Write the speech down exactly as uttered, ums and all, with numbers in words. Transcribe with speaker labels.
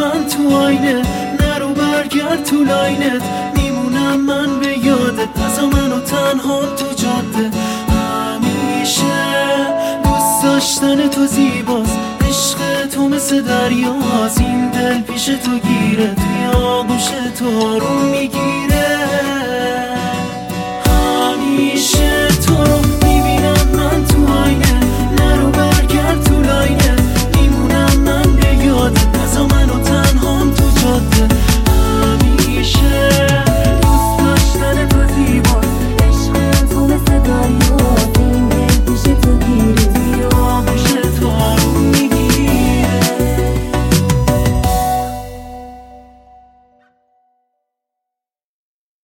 Speaker 1: من تو آینه، نرو برگرد تو لاینت، میمونم من به یادت، نزا منو تنها تو جاده. همیشه دوست داشتن تو زیباست، عشق تو مثل دریاست، این دل پیش تو گیره، توی آغوش تو آروم میگیره. همیشه